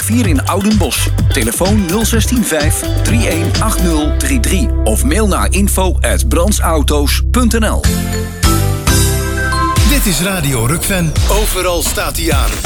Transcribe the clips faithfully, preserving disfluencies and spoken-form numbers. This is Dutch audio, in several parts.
vier in Oudenbosch. Telefoon nul een zes vijf drie een acht nul drie drie of mail naar info at brandsauto's punt n l. Dit is Radio Rukven. Overal staat hij aan.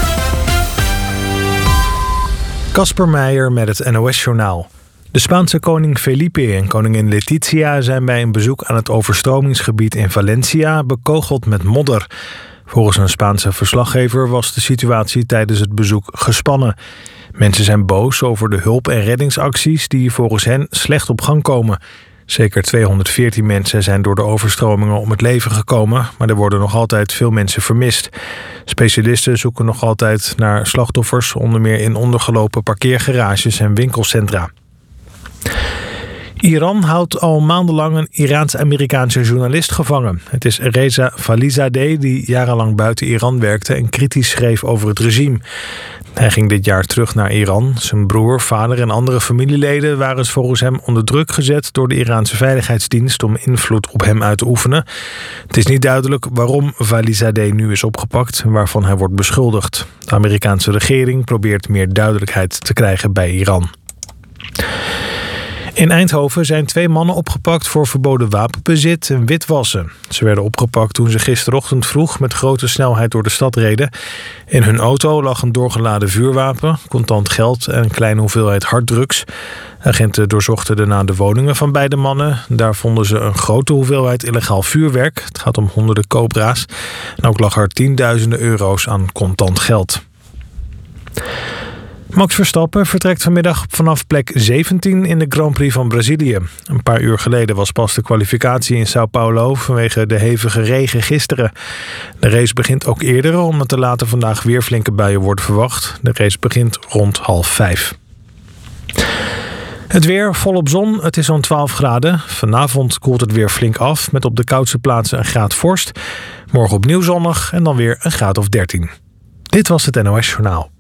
Casper Meijer met het N O S-journaal. De Spaanse koning Felipe en koningin Letizia zijn bij een bezoek aan het overstromingsgebied in Valencia bekogeld met modder. Volgens een Spaanse verslaggever was de situatie tijdens het bezoek gespannen. Mensen zijn boos over de hulp- en reddingsacties die volgens hen slecht op gang komen. Zeker tweehonderdveertien mensen zijn door de overstromingen om het leven gekomen, maar er worden nog altijd veel mensen vermist. Specialisten zoeken nog altijd naar slachtoffers, onder meer in ondergelopen parkeergarages en winkelcentra. Iran houdt al maandenlang een Iraans-Amerikaanse journalist gevangen. Het is Reza Falizadeh die jarenlang buiten Iran werkte en kritisch schreef over het regime. Hij ging dit jaar terug naar Iran. Zijn broer, vader en andere familieleden waren volgens hem onder druk gezet door de Iraanse veiligheidsdienst om invloed op hem uit te oefenen. Het is niet duidelijk waarom Falizadeh nu is opgepakt en waarvan hij wordt beschuldigd. De Amerikaanse regering probeert meer duidelijkheid te krijgen bij Iran. In Eindhoven zijn twee mannen opgepakt voor verboden wapenbezit en witwassen. Ze werden opgepakt toen ze gisterochtend vroeg met grote snelheid door de stad reden. In hun auto lag een doorgeladen vuurwapen, contant geld en een kleine hoeveelheid harddrugs. Agenten doorzochten daarna de woningen van beide mannen. Daar vonden ze een grote hoeveelheid illegaal vuurwerk. Het gaat om honderden Cobra's. En ook lag er tienduizenden euro's aan contant geld. Max Verstappen vertrekt vanmiddag vanaf plek zeventien in de Grand Prix van Brazilië. Een paar uur geleden was pas de kwalificatie in Sao Paulo vanwege de hevige regen gisteren. De race begint ook eerder omdat er later vandaag weer flinke buien worden verwacht. De race begint rond half vijf. Het weer volop zon, het is zo'n twaalf graden. Vanavond koelt het weer flink af met op de koudste plaatsen een graad vorst. Morgen opnieuw zonnig en dan weer een graad of dertien. Dit was het N O S-journaal.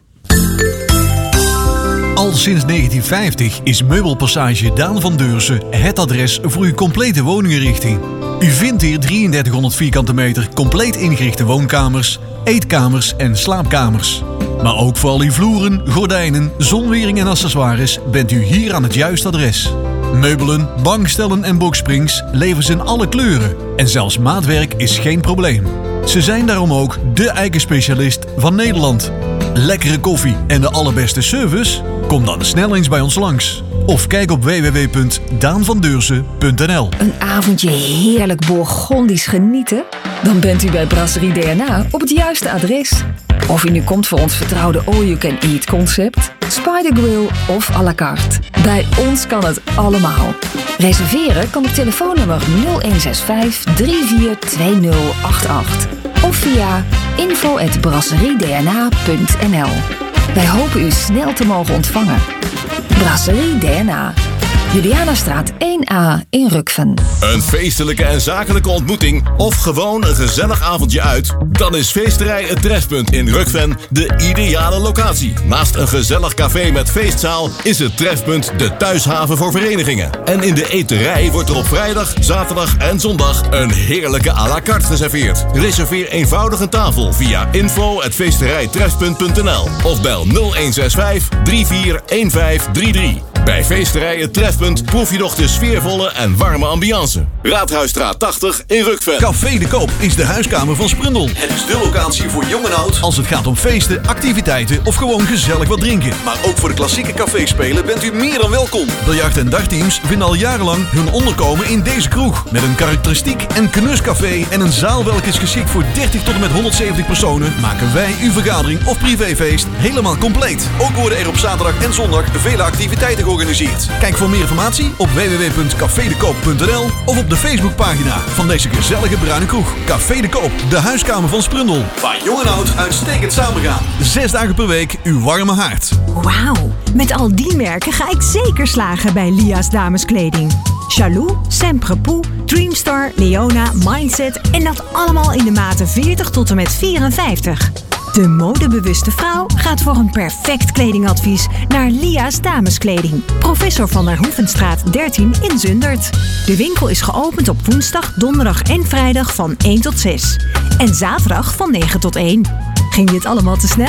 Al sinds negentien vijftig is Meubelpassage Daan van Deursen het adres voor uw complete woninginrichting. U vindt hier drieëndertighonderd vierkante meter compleet ingerichte woonkamers, eetkamers en slaapkamers. Maar ook voor al uw vloeren, gordijnen, zonwering en accessoires bent u hier aan het juiste adres. Meubelen, bankstellen en boxsprings leveren ze in alle kleuren. En zelfs maatwerk is geen probleem. Ze zijn daarom ook de eikenspecialist van Nederland. Lekkere koffie en de allerbeste service? Kom dan snel eens bij ons langs. Of kijk op w w w punt daan van deursen punt n l. Een avondje heerlijk Bourgondisch genieten? Dan bent u bij Brasserie D N A op het juiste adres. Of u nu komt voor ons vertrouwde all-you-can-eat concept, Spider Grill of à la carte. Bij ons kan het allemaal. Reserveren kan op telefoonnummer nul een zes vijf drie vier twee nul acht acht of via info at brasserie d n a punt n l. Wij hopen u snel te mogen ontvangen. Brasserie D N A. Julianastraat één A in Rukven. Een feestelijke en zakelijke ontmoeting of gewoon een gezellig avondje uit? Dan is Feesterij Het Trefpunt in Rukven de ideale locatie. Naast een gezellig café met feestzaal is het Trefpunt de thuishaven voor verenigingen. En in de eterij wordt er op vrijdag, zaterdag en zondag een heerlijke à la carte geserveerd. Reserveer eenvoudig een tafel via info at feesterijtrefpunt punt n l of bel nul een zes vijf drie vier een vijf drie drie. Bij Feesterij Het Trefpunt proef je nog de sfeervolle en warme ambiance. Raadhuisstraat tachtig in Rukven. Café de Koop is de huiskamer van Sprundel. Het is de locatie voor jong en oud als het gaat om feesten, activiteiten of gewoon gezellig wat drinken. Maar ook voor de klassieke caféspelen bent u meer dan welkom. Biljart- en dagteams vinden al jarenlang hun onderkomen in deze kroeg. Met een karakteristiek en knuscafé en een zaal welke is geschikt voor dertig tot en met honderdzeventig personen, maken wij uw vergadering of privéfeest helemaal compleet. Ook worden er op zaterdag en zondag vele activiteiten georganiseerd. Kijk voor meer informatie op w w w punt café de koop punt n l of op de Facebookpagina van deze gezellige bruine kroeg. Café de Koop, de huiskamer van Sprundel. Waar jong en oud uitstekend samengaan. Zes dagen per week uw warme haard. Wauw, met al die merken ga ik zeker slagen bij Lia's dameskleding. Chalou, Semprepoux, Dreamstar, Leona, Mindset en dat allemaal in de maten veertig tot en met vierenvijftig. De modebewuste vrouw gaat voor een perfect kledingadvies naar Lia's dameskleding. Professor van der Hoevenstraat dertien in Zundert. De winkel is geopend op woensdag, donderdag en vrijdag van één tot zes. En zaterdag van negen tot één. Ging dit allemaal te snel?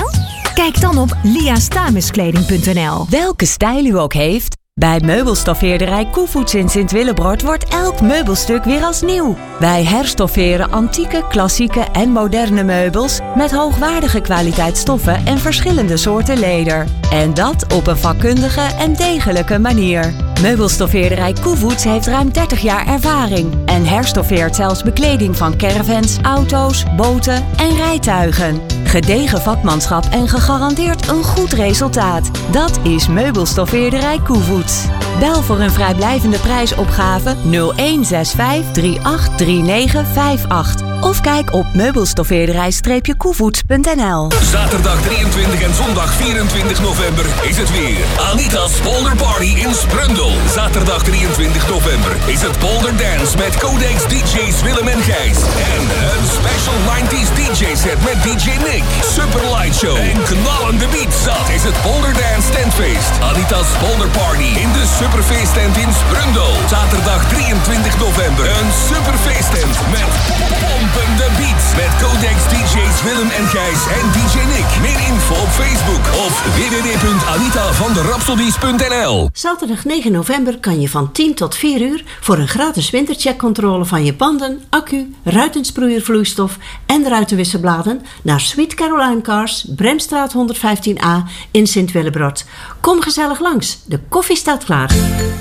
Kijk dan op lias dames kleding punt n l. Welke stijl u ook heeft, bij meubelstoffeerderij Koevoets in Sint-Willebrord wordt elk meubelstuk weer als nieuw. Wij herstofferen antieke, klassieke en moderne meubels met hoogwaardige kwaliteit stoffen en verschillende soorten leder. En dat op een vakkundige en degelijke manier. Meubelstoffeerderij Koevoets heeft ruim dertig jaar ervaring en herstoffeert zelfs bekleding van caravans, auto's, boten en rijtuigen. Gedegen vakmanschap en gegarandeerd een goed resultaat. Dat is Meubelstoffeerderij Koevoets. Bel voor een vrijblijvende prijsopgave nul een zes vijf drie acht drie negen vijf acht. Of kijk op meubelstoffeerderij koevoets punt n l. Zaterdag drieëntwintig en zondag vierentwintig november is het weer Anita's Polder Party in Sprundel. Zaterdag drieëntwintig november is het Polder Dance met Codex D J's Willem en Gijs. En een special nineties D J set met D J Nick. Super light show en knallende beats. Dat is het Polder Dance Tentfeest. Anita's Polder Party in de Superfeest tent in Sprundel. Zaterdag drieëntwintig november. Een superfeesttent met pompende beats. Met Codex D J's Willem en Gijs en D J Nick. Meer info op Facebook of w w w punt anita van de rhapsodies punt n l. Zaterdag negen november kan je van tien tot vier uur voor een gratis wintercheckcontrole van je banden, accu, ruitensproeiervloeistof en ruitenwisselbladen naar Sweet Caroline Cars, Bremstraat honderdvijftien a in Sint-Willebrod. Kom gezellig langs, de koffie staat klaar.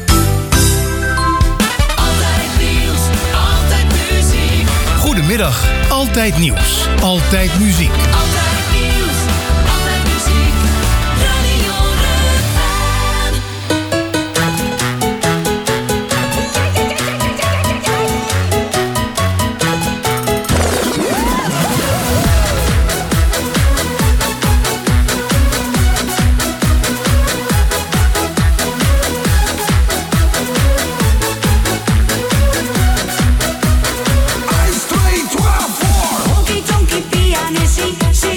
Goedemiddag, altijd nieuws, altijd muziek. Altijd nieuws, altijd muziek. Radio Honky tonky pianissie.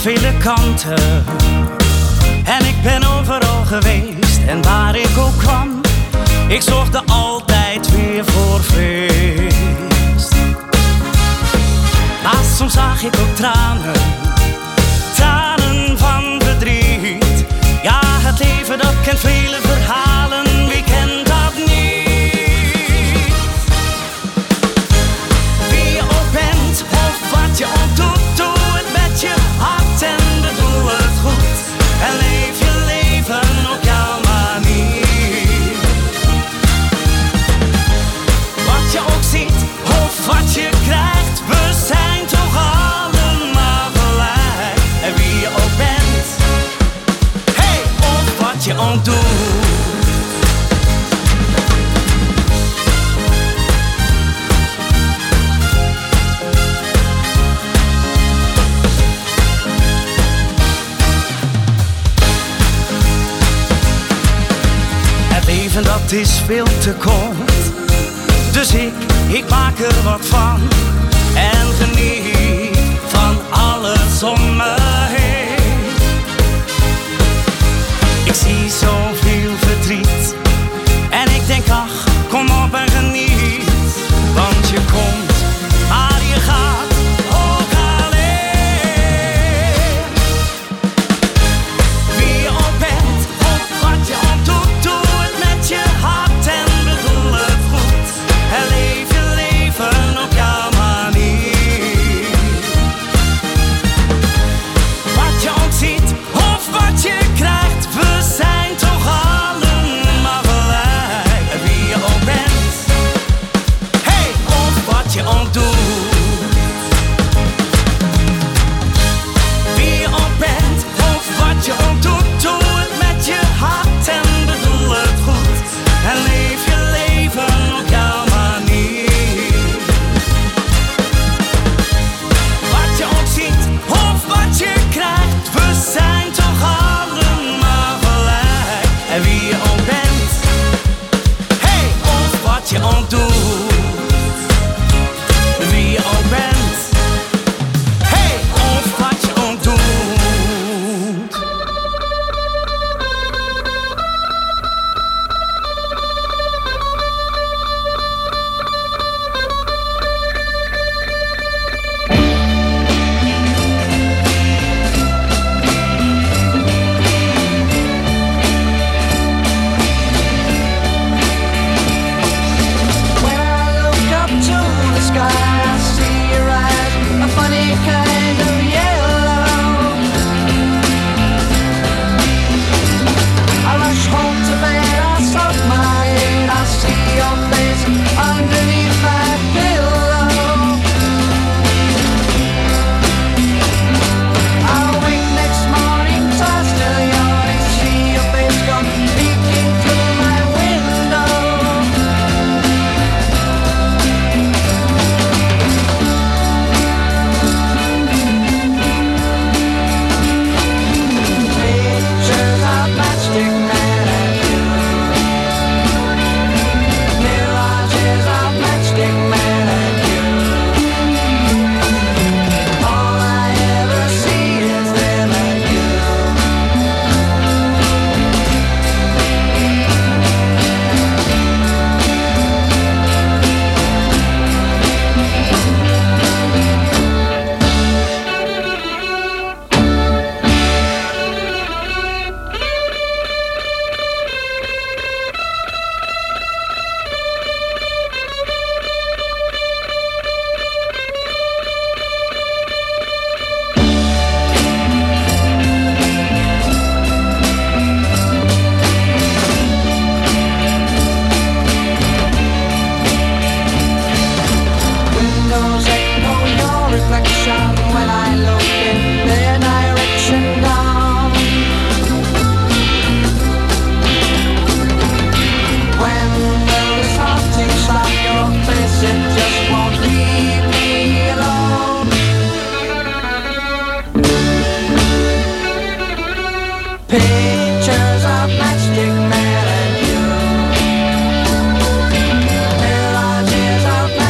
vele kanten. En ik ben overal geweest en waar ik ook kwam, ik zorgde altijd weer voor feest. Maar soms zag ik ook tranen, tranen van verdriet. Ja, het leven dat kent vele verhalen, wie kent dat niet? Wie je ook bent of wat je ook doet, doe het met je hart en bedoel het goed. En leef je leven op jouw manier. Wat je ook ziet of wat je krijgt, we zijn toch allemaal gelijk. En wie je ook bent, hey, of wat je ook doet. En dat is veel te kort, dus ik, ik maak er wat van. En geniet van alles om me heen. Ik zie zoveel verdriet en ik denk ach, kom op en geniet. Want je komt, maar je gaat ook alleen. Wie je ook bent of wat je ook doet, doe je hart en bedoel het goed. En leef je leven op jouw manier. Wat je ook ziet of wat je krijgt, we zijn toch allemaal gelijk. En wie je ook bent, hey, of wat je ook doet. Wie je ook bent of wat je ook doet, doe het met je hart en bedoel het goed. En leef je leven op jouw manier. Wat je ook ziet of wat je krijgt, we zijn toch allemaal gelijk. En wie je ook bent, hey, of wat je ook doet. Wie je ook bent, hey, of wat je ook doet.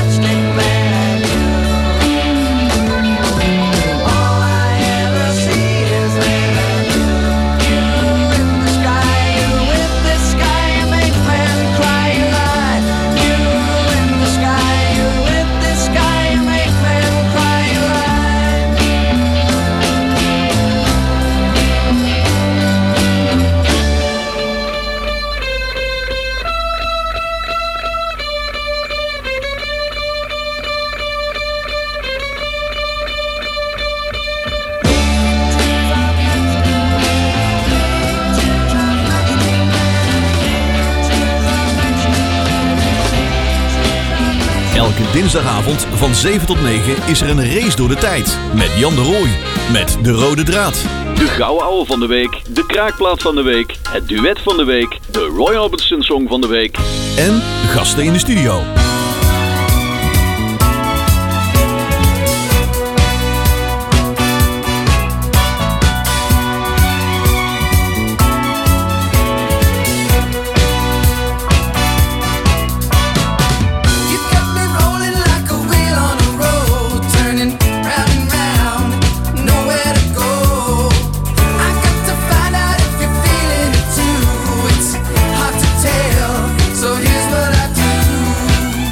See dinsdagavond van zeven tot negen is er een race door de tijd. Met Jan de Rooij. Met de rode draad. De gouden ouwe van de week. De kraakplaat van de week. Het duet van de week. De Roy Orbison song van de week. En gasten in de studio. So here's what I do.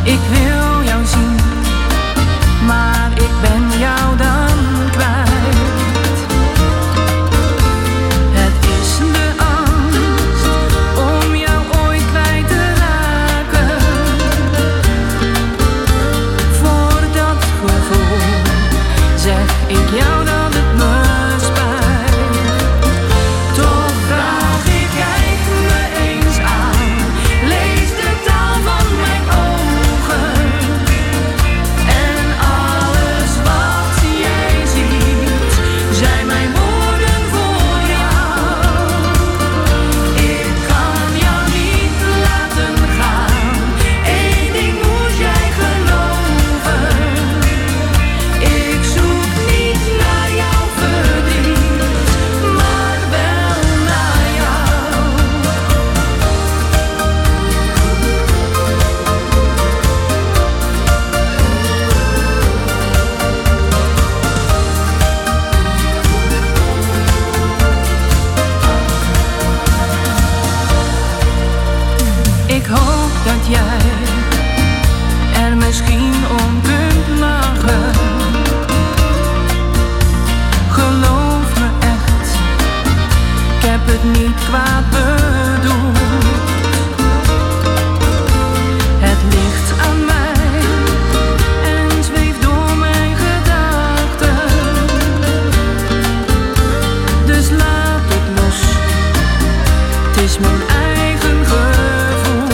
Ik wil jou zien, maar ik ben jou dan kwijt. Het is de angst om jou ooit kwijt te raken. Voor dat gevoel zeg ik jou dat het me spijt. Toch vraag ik, kijk me eens aan, lees de taal van mijn ogen. En alles wat jij ziet, zijn mijn woorden voor jou. Ik kan jou niet laten gaan, één ding moet jij geloven. Ik zoek niet naar jouw verdriet, maar wel naar jou. Ik hoop dat jij er misschien om kunt lachen. Geloof me echt, ik heb het niet kwaad bedoeld. Het ligt aan mij en zweeft door mijn gedachten. Dus laat het los, het is mijn eigen gevoel.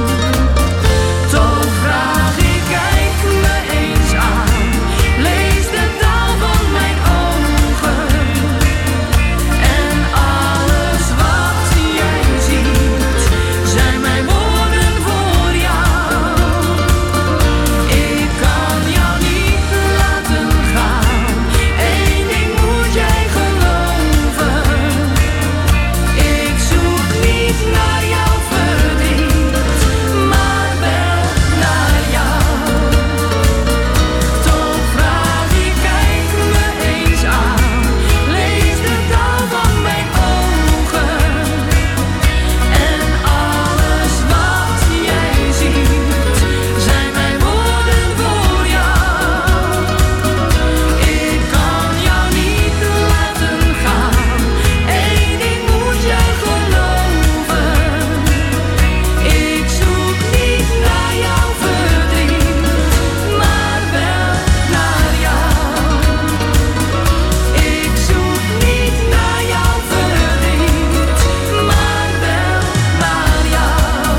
Toch vraag ik, kijk me eens aan, lees de taal van mijn ogen. En alles wat jij ziet, zijn mijn woorden voor jou. Ik kan jou niet laten gaan, één ding moet jij geloven. Ik zoek niet naar jouw verdriet, maar wel naar jou. Toch vraag ik, kijk me eens aan, lees de taal van mijn ogen. En alles wat jij ziet, zijn mijn woorden voor jou. Ik kan jou niet laten gaan, één ding moet jij geloven. Ik zoek niet naar jouw verdriet, maar wel naar jou. Ik zoek niet naar jouw verdriet, maar wel naar jou.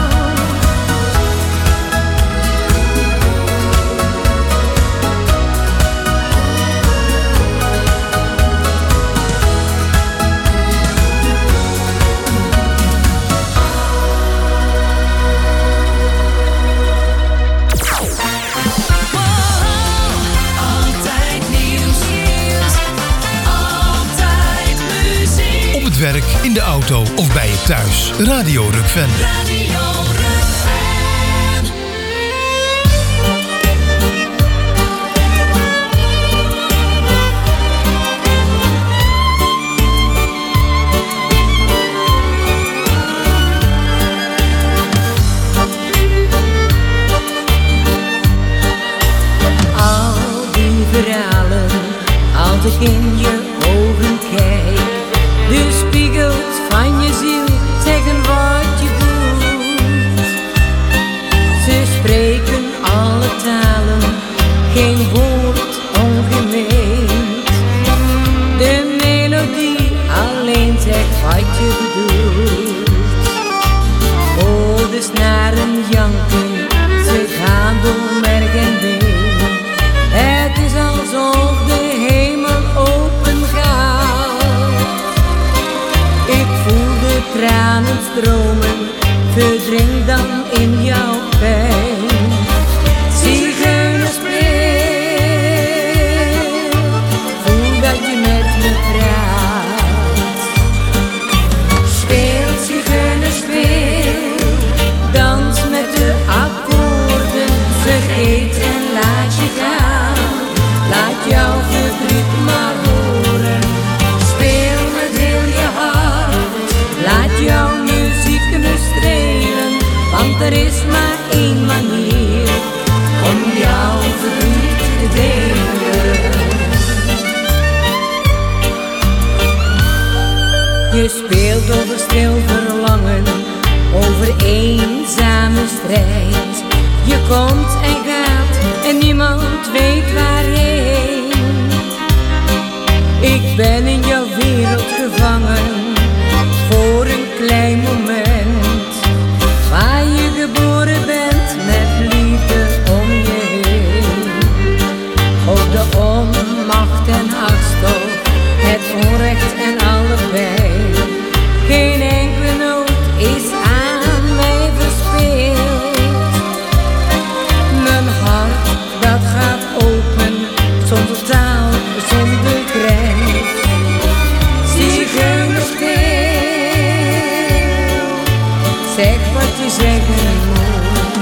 Altijd nieuws, altijd muziek. Op het werk, in de auto of bij je thuis. Radio Rukven. Radio Rukven. Al die verhalen, als ik in je ogen kijk, de spiegels van je ziel zeggen wat je doet. Ze spreken alle talen, geen woord ongemeend. De melodie alleen zegt wat je bedoelt. Oh, de snaren janken, ze gaan door merg en been. Het is alsof de hemel open gaat. Ik voel de tranen stromen, verdring dan in jouw pijn. Zigeuner speel, voel dat je met me praat. Speel, zigeuner speel, dans met de akkoorden. Vergeet en laat je gaan, laat jouw verdriet maar horen. Speel met heel je hart, laat jouw muziek me strelen. Want er is maar één manier om jouw verdriet te delen. Je speelt over stil verlangen, over eenzame strijd. Je komt en gaat en niemand weet waarheen. Ik ben in jouw wereld gevangen voor een klein moment, waar je geboren bent met liefde om je heen. Ook de onmacht en hartstocht, het onrecht en alle pijn, geen enkele noot is aan mij verspeeld. Mijn hart dat gaat open, zonder taal, zonder grens. Zigeunerspeel, zeg wat je zeggen moet.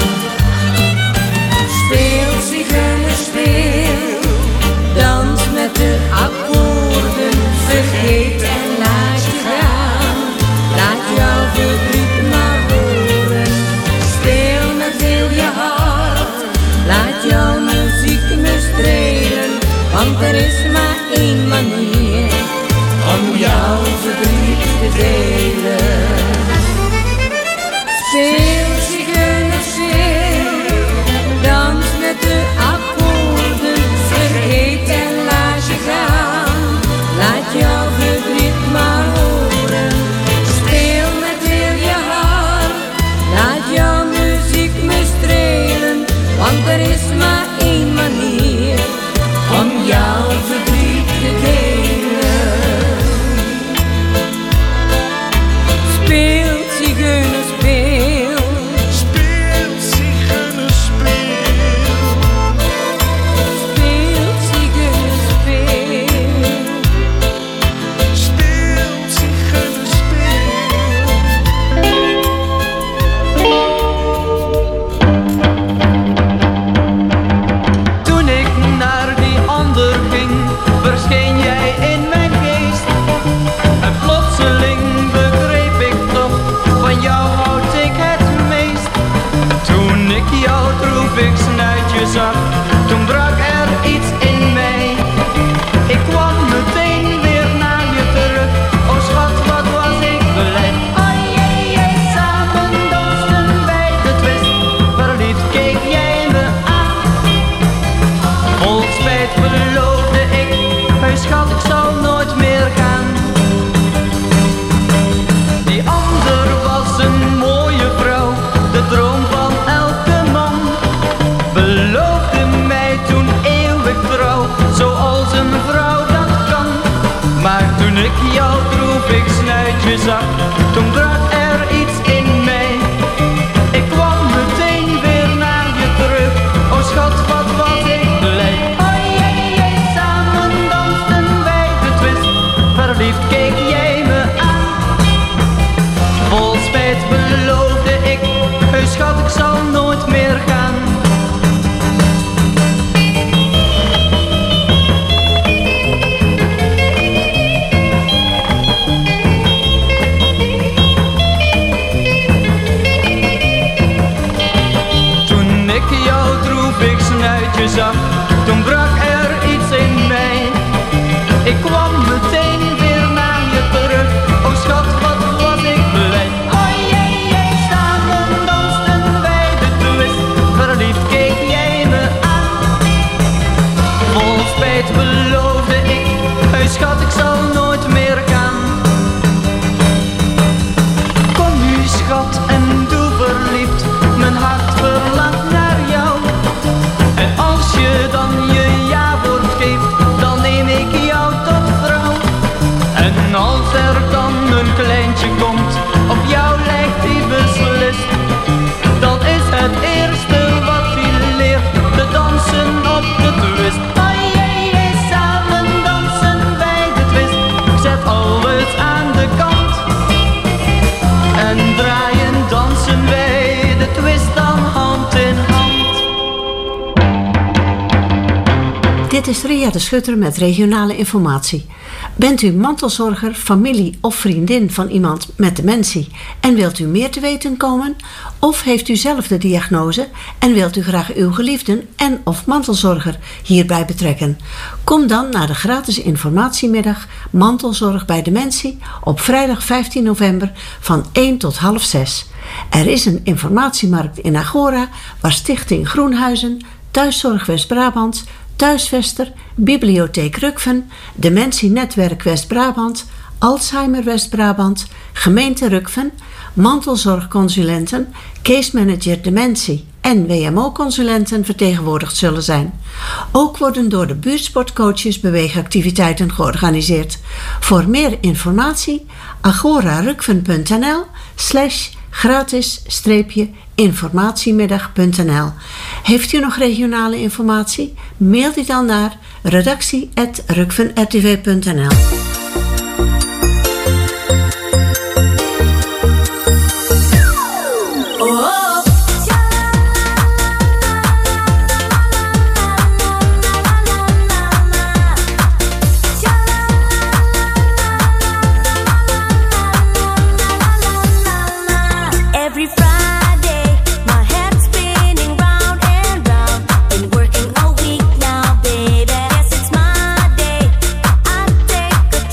Speel, zigeunerspeel, dans met de akkoorden, vergeet en laat je gaan. Laat jouw verdriet maar horen, speel met heel je hart. Laat jouw muziek me strelen, want er is maar één manier om jouw verdriet te delen. Speel, zigeunerspeel, dans met de akkoorden, vergeet en laat je gaan. Laat jouw verdriet maar horen, speel met heel je hart. Laat jouw muziek me strelen, want er is maar één manier om jouw verdriet te delen. Speel, zigeunerspeel, speel, zigeunerspeel, speel, zigeunerspeel, speel, zigeunerspeel. Toen ik naar die ander ging, verscheen jij in mijn geest. En plotseling begreep ik toch, van jou houd ik het meest. Toen ik jou droevig snuitje zag, toen brak er iets in mij. Ik kwam meteen weer naar je terug, oh schat, wat was ik blij. Oh jee, jee, samen dansten wij de twist, verliefd keek jij me aan. Vol spijt beloofde ik, heus schat, ik zal nooit meer gaan. Die ander was een mooie vrouw, de droom van elke man. Beloofde mij toen eeuwig trouw, zoals een vrouw dat kan. Maar toen ik jou droevig snuitje zag, toen brak er iets in mij. Ik kwam meteen weer naar je terug, oh schat, wat was ik blij. Oh jee, jee, samen dansten wij de twist, verliefd keek jij me aan. Vol spijt beloofde ik, heus schat, ik zal nooit meer gaan. Dit is Ria de Schutter met regionale informatie. Bent u mantelzorger, familie of vriendin van iemand met dementie en wilt u meer te weten komen? Of heeft u zelf de diagnose en wilt u graag uw geliefden en of mantelzorger hierbij betrekken? Kom dan naar de gratis informatiemiddag Mantelzorg bij Dementie op vrijdag vijftien november van één tot half zes. Er is een informatiemarkt in Agora waar Stichting Groenhuizen, Thuiszorg West-Brabant, Thuisvester, Bibliotheek Rukven, Dementienetwerk West-Brabant, Alzheimer West-Brabant, Gemeente Rukven, mantelzorgconsulenten, case manager dementie en W M O-consulenten vertegenwoordigd zullen zijn. Ook worden door de buurtsportcoaches beweegactiviteiten georganiseerd. Voor meer informatie agorarukven.nl slash gratis streepje informatiemiddag punt n l. Heeft u nog regionale informatie? Mail die dan naar redactie at rukven r t v punt n l. Working all week now, baby. Yes, it's my day. I take a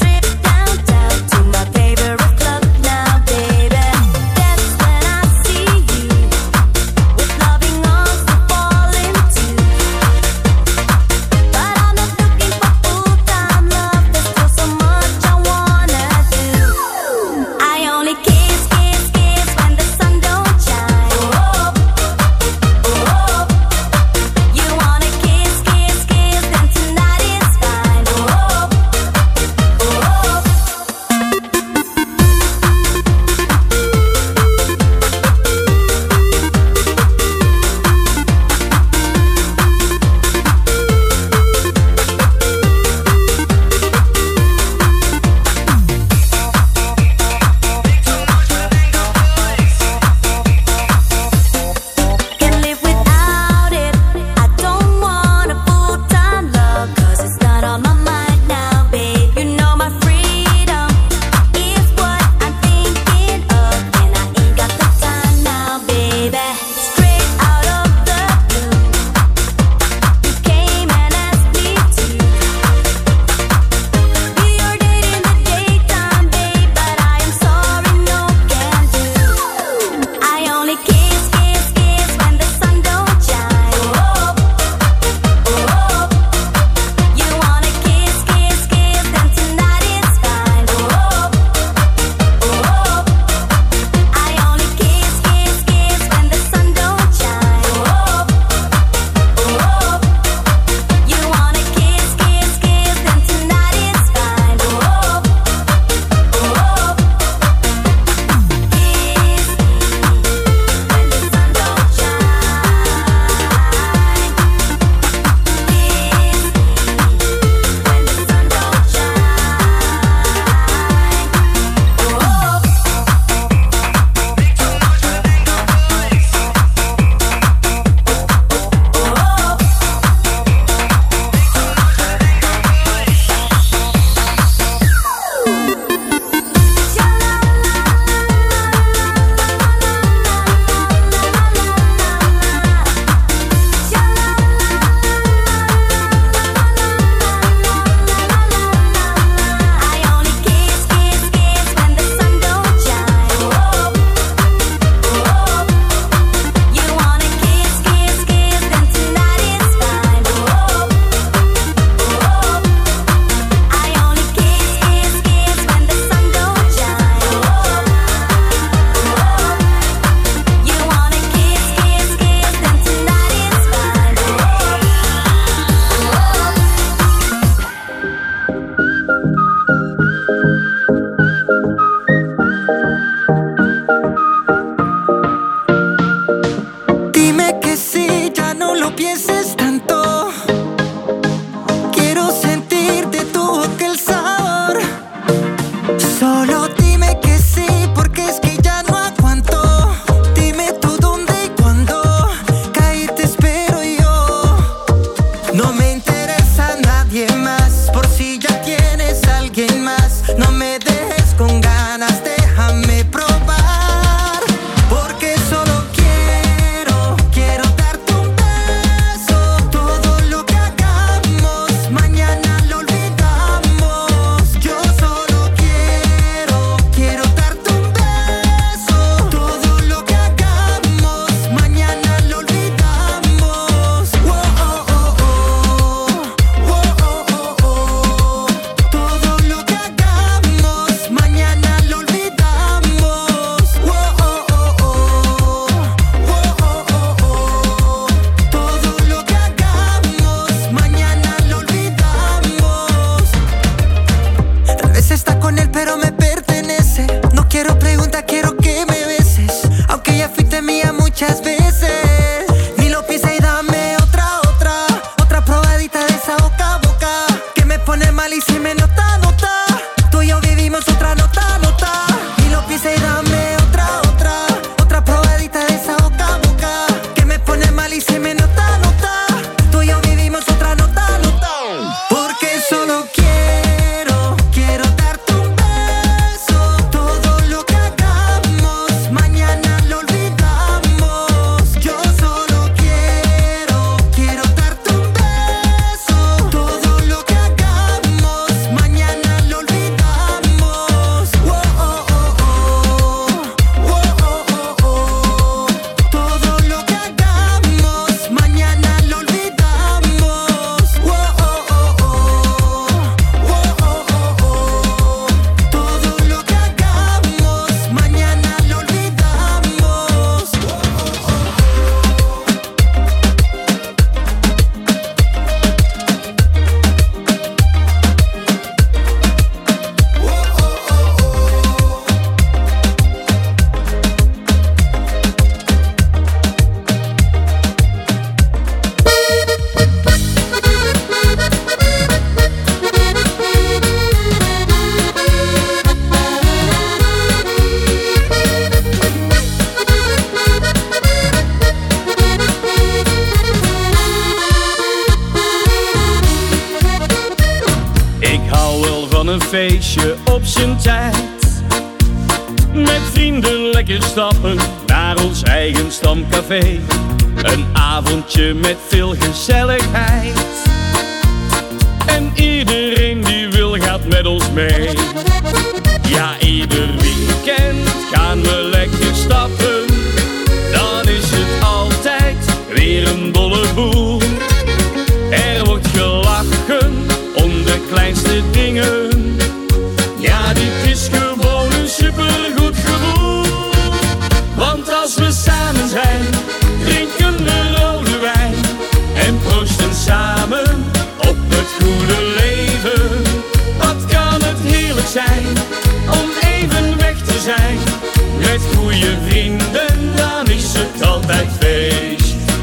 een feestje op zijn tijd. Met vrienden lekker stappen naar ons eigen stamcafé. Een avondje met veel gezelligheid. En iedereen die wil gaat met ons mee. Ja, ieder weekend gaan we lekker stappen. Dan is het altijd weer een dolle boel. Er wordt gelachen om de kleinste dingen. Ja, dit is gewoon een supergoed gevoel. Want als we samen zijn, drinken we rode wijn. En proosten samen op het goede leven. Wat kan het heerlijk zijn om even weg te zijn. Met goede vrienden, dan is het altijd feest.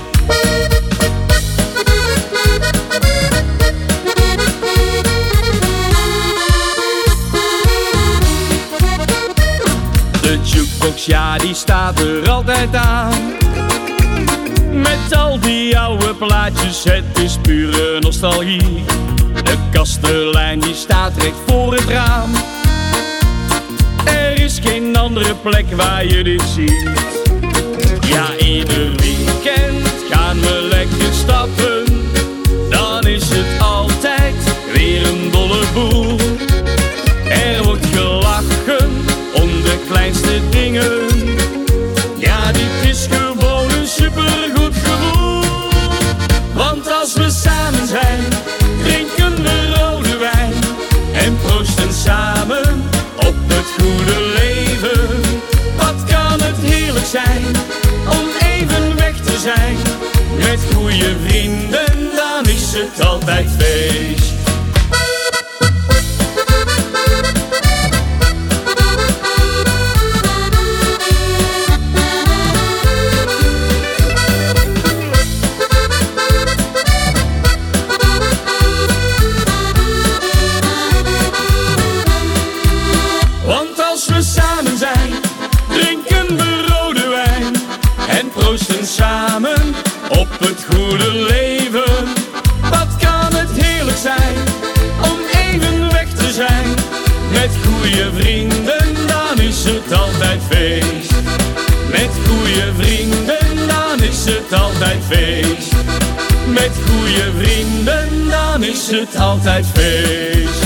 De jukebox, ja, die staat er altijd aan. Met al die oude plaatjes, het is pure nostalgie. De kastelein, die staat recht voor het raam. Er is geen andere plek waar je dit ziet. Ja, ieder weekend gaan we lekker stappen. Dan is het altijd weer een dolle boel. Er wordt gelachen om de kleinste dingen. Ja, dit is gewoon een supergoed gevoel. Want als we samen zijn, drinken we rode wijn. En proosten samen op het goede leven. Wat kan het heerlijk zijn om even weg te zijn. Met goede vrienden, dan is het altijd feest. Want als we samen zijn, drinken we rode wijn. En proosten samen op het goede leven. Wat kan het heerlijk zijn om even weg te zijn. Met goede vrienden, dan is het altijd feest. Met goede vrienden, dan is het altijd feest. Met goede vrienden, dan is het altijd feest.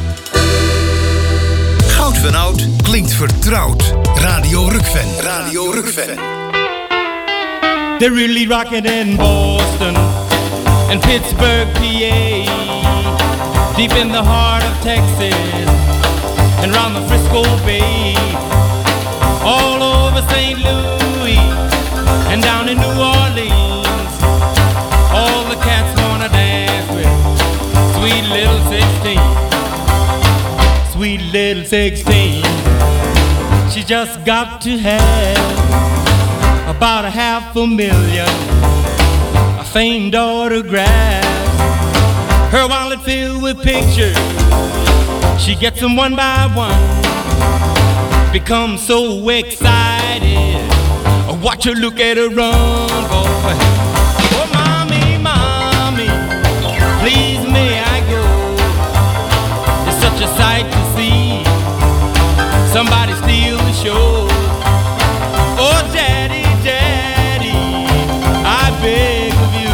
Goud van Oud klinkt vertrouwd. Radio Rukven. Radio Rukven. They're really rocking in Boston and Pittsburgh, P A, deep in the heart of Texas and round the Frisco Bay, all over Saint Louis and down in New Orleans. All the cats wanna dance with sweet little sixteen, sweet little sixteen. She just got to have about a half a million famed autographs. Her wallet filled with pictures, she gets them one by one. Becomes so excited, watch her look at her run, boy. Oh, mommy, mommy, please may I go? It's such a sight to see somebody steal the show. Oh, daddy, daddy, I beg of you,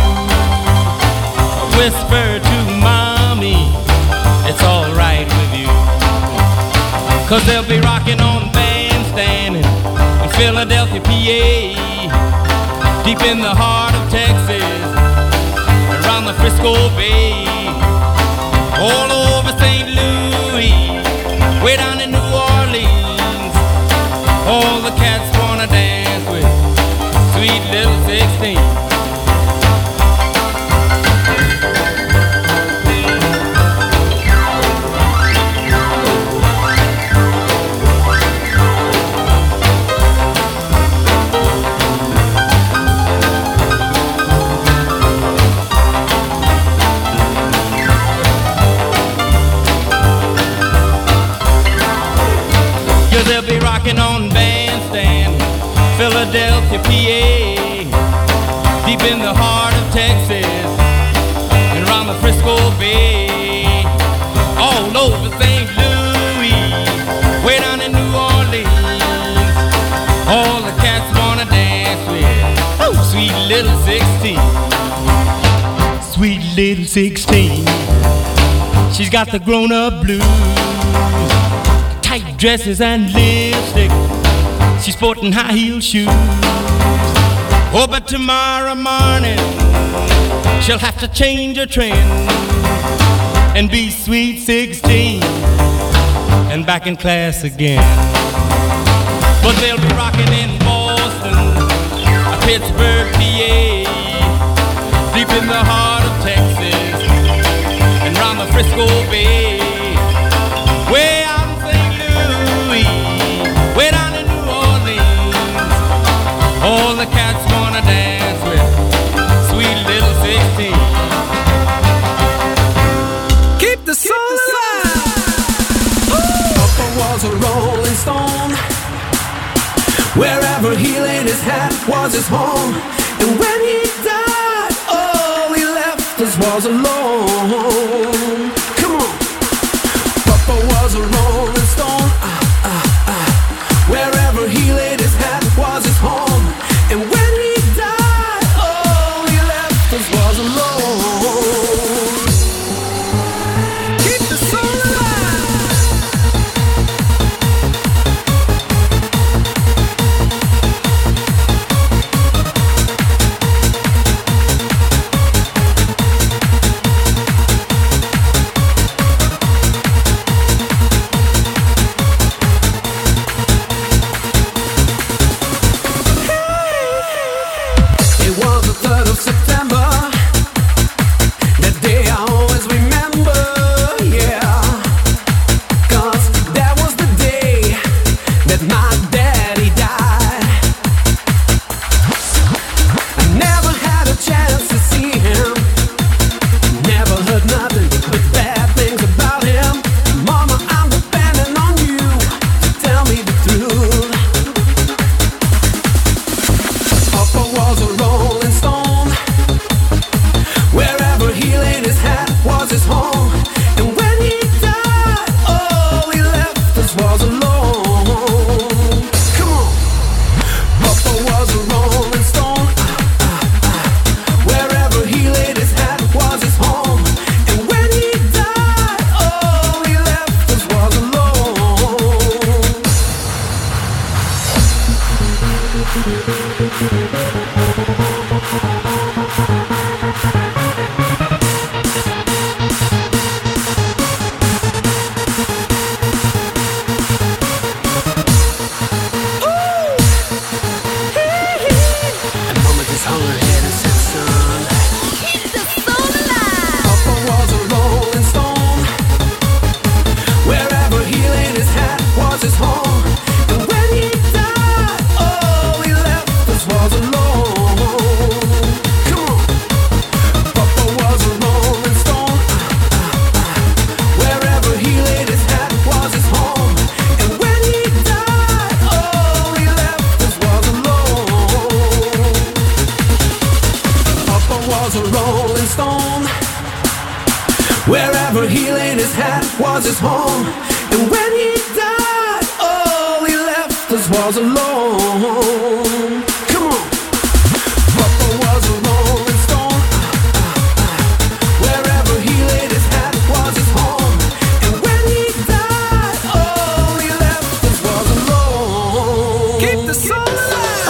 whisper to mommy, it's all right with you. Cause they'll be rocking on Bandstand in Philadelphia, P A, deep in the heart of Texas, around the Frisco Bay, all over Saint Louis, way down in New Orleans. All the cats wanna dance with sweet little sixteen. They'll be rocking on Bandstand, Philadelphia, P A, deep in the heart of Texas, and around the Frisco Bay, all over Saint Louis. little sixteen. Sweet little sixteen. She's got the grown-up blues, tight dresses and lipstick. She's sporting high-heel shoes. Oh, but tomorrow morning she'll have to change her trend and be sweet sixteen and back in class again. But they'll be rocking in Boston, Pittsburgh, P A, deep in the heart of Texas and round the Frisco Bay, way out in Saint Louis, way down in New Orleans. All the cats wanna dance with sweet little sixteen. Keep the soul alive. Papa was a rolling stone. Wherever he laid his hat was his home. And when he died, all he left us was alone. Come on. Papa was a rolling stone. Ah, ah, ah. Wherever he laid his hat was his home. And when he died, all he left us was alone. Keep the soul alive. September, that day I always remember, yeah, 'cause that was the day that my daddy died. I never had a chance to see him, never heard nothing but bad things about him. Mama, I'm depending on you to tell me the truth. Papa was a rolling stone. Wherever he laid his hat was his home. And when he died, all he left us was alone. Come on. Papa was a rolling stone. Ah, ah, ah. Wherever he laid his hat was his home. And when he died, all he left us was alone. Papa was a rolling stone. Wherever he laid his hat was his home. And when he died, all he left us was alone. Come on. Papa was a rolling stone. Ah, ah, ah. Wherever he laid his hat was his home. And when he died, all he left us was alone. Papa was a rolling stone. Wherever he laid his hat was his home. And when he died, all he left us was alone. Come on. Papa was a rolling stone. Ah, ah, ah. Wherever he laid his hat was his home. And when he died, all he left us was alone. Keep the soul alive.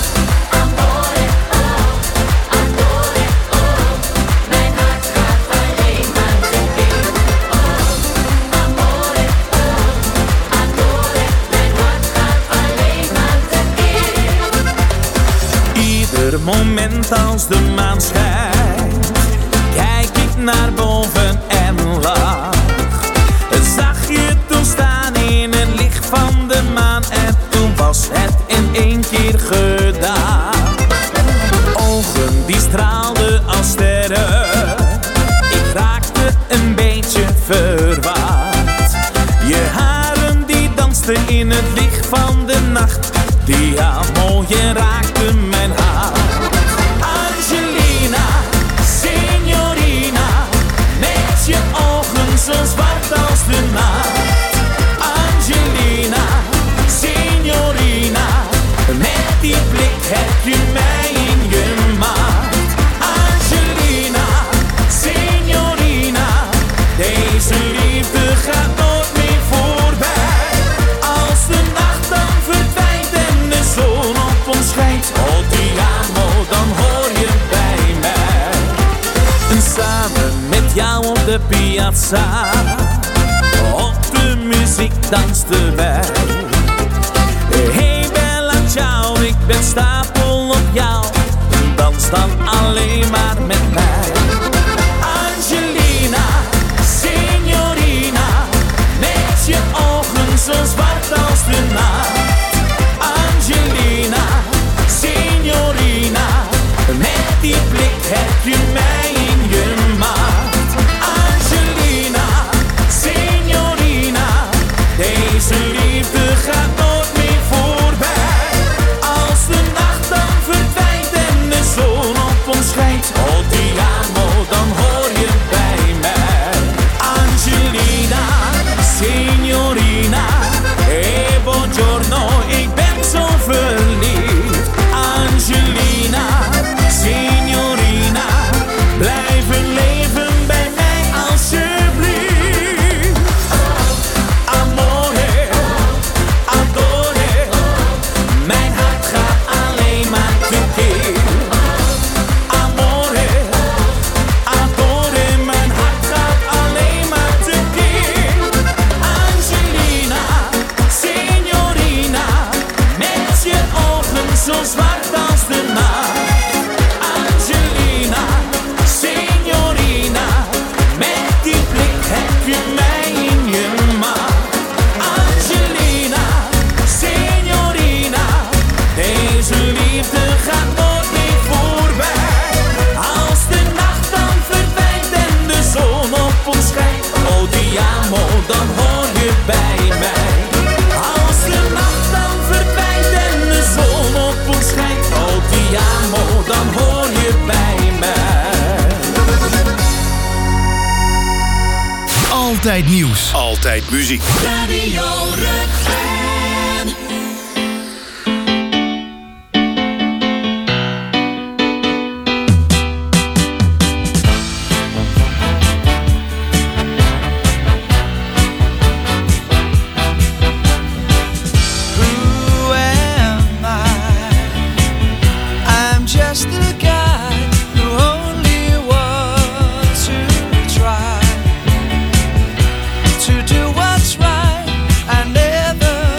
Ieder moment als de maan schijnt, kijk ik naar boven en lach. Zag je toen staan in het licht van de maan en toen was het in één keer gedaan. Ogen die straalden als sterren, ik raakte een beetje verwaard. Je haren die dansten in het licht van de nacht, die mooie raakte mijn hart. Angelina, signorina, met je ogen zo zwart als de nacht. Angelina, signorina, met die blik heb je mij in je maag. de piazza. Op de muziek dansten wij. Hey bella ciao, ik ben stapel op jou. Dans dan alleen maar met mij. Angelina, signorina, met je ogen zo zwart als de nacht. Angelina, signorina, met die blik heb je mij in je macht. Angelina, signorina, deze liefde gaat nooit meer voorbij. Als de nacht dan verdwijnt en de zon op ons schijnt, oh ti amo, dan hoor je bij mij. Angelina, signorina, hey buongiorno, ik ben zo verliefd. Angelina, signorina, blijven leven bij mij alsjeblieft. Amore, adore, mijn hart gaat alleen maar tekeer. Amore, adore, mijn hart gaat alleen maar tekeer. Angelina, signorina, met je ogen zo zwart als de nacht. Angelina, signorina, met die blik heb je mij in je macht. Angelina, signorina, deze liefde gaat nooit meer voorbij. Als de nacht dan verdwijnt en de zon op ons schijnt, oh ti amo, dan hoor je bij mij. Als de nacht dan verdwijnt en de zon op ons schijnt, oh ti amo, dan hoor je bij mij. Altijd nieuws. Altijd muziek. Radio Rukven. Who am I? I'm just a guy who only wants to try to do what's right. I never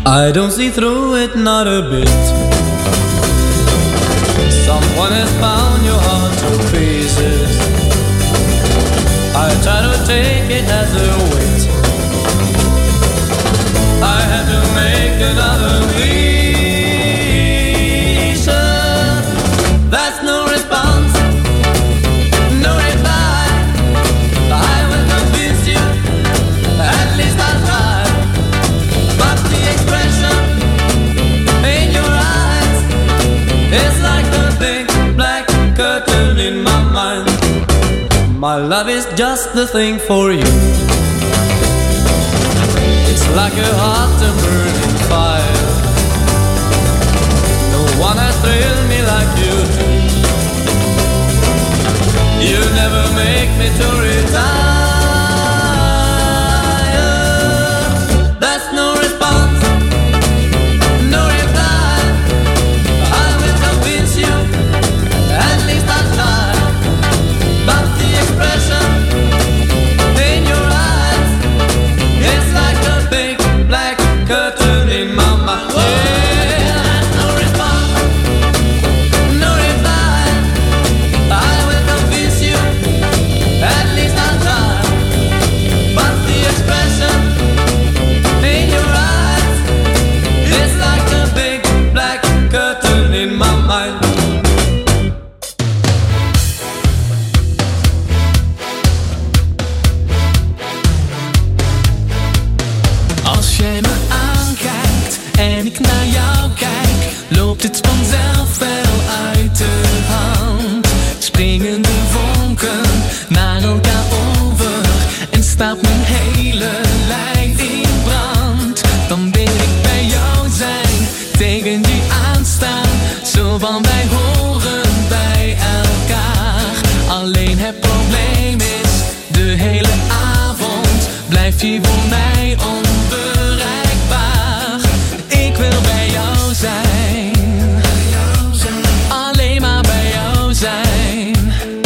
I don't see through it, not a bit. Someone has found your heart to pieces. I try to take it as a weight. I had to make another reason. That's no response, no reply. I will convince you, at least I'll try. But the expression in your eyes is like a big black curtain in my mind. My love is just the thing for you. It's like a hot and burning fire. No one has thrilled me like you do. You never make me to retire. That's no response, no reply. I will convince you, at least I'll try. But the expression in your eyes is like a big black curtain in my mind. Yeah, that's no response, no reply. I will convince you, at least I'll try. But the expression in your eyes is like a big black curtain in my mind. Als jij me aankijkt en ik naar jou kijk, loopt het vanzelf wel uit de hand. Springen de vonken naar elkaar over en staat mijn hele lijf in brand. Dan wil ik bij jou zijn, tegen je aanstaan, zo van wij horen bij elkaar. Alleen het probleem is, de hele avond blijf je voor mij onbereikbaar. Ik wil bij jou zijn, alleen maar bij jou zijn.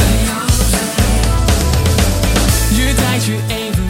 Je draait je even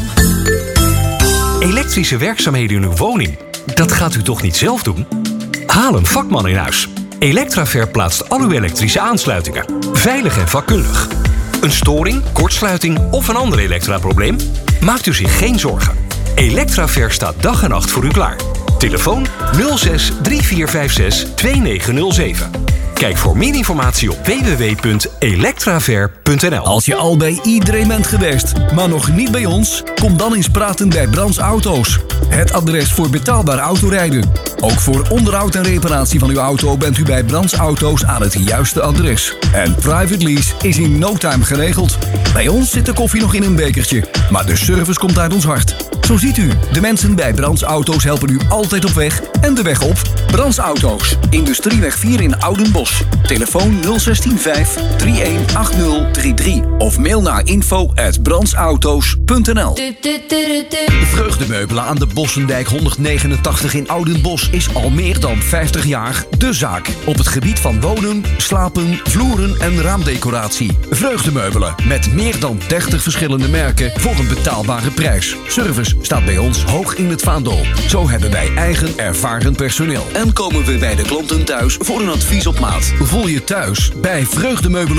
om. Elektrische werkzaamheden in uw woning? Dat gaat u toch niet zelf doen? Haal een vakman in huis. Electraver plaatst al uw elektrische aansluitingen. Veilig en vakkundig. Een storing, kortsluiting of een ander elektraprobleem? Maakt u zich geen zorgen. Electraver staat dag en nacht voor u klaar. Telefoon nul zes drie vier vijf zes twee negen nul zeven. Kijk voor meer informatie op w w w punt electraver punt n l. Als je al bij iedereen bent geweest, maar nog niet bij ons, kom dan eens praten bij Brands Auto's. Het adres voor betaalbaar autorijden. Ook voor onderhoud en reparatie van uw auto bent u bij Brands Auto's aan het juiste adres. En private lease is in no time geregeld. Bij ons zit de koffie nog in een bekertje, maar de service komt uit ons hart. Zo ziet u, de mensen bij Brands Auto's helpen u altijd op weg en de weg op. Brands Auto's, Industrieweg vier in Oudenbosch. Telefoon nul een zes vijf drie een acht nul drie drie of mail naar info at brandsauto's punt n l. Vreugdemeubelen aan de Bossendijk honderdnegenentachtig in Oudenbosch is al meer dan vijftig jaar de zaak. Op het gebied van wonen, slapen, vloeren en raamdecoratie. Vreugdemeubelen met meer dan dertig verschillende merken voor een betaalbare prijs. Service staat bij ons hoog in het vaandel. Zo hebben wij eigen ervaren personeel. En komen we bij de klanten thuis voor een advies op maat. Voel je thuis bij Vreugdemeubelen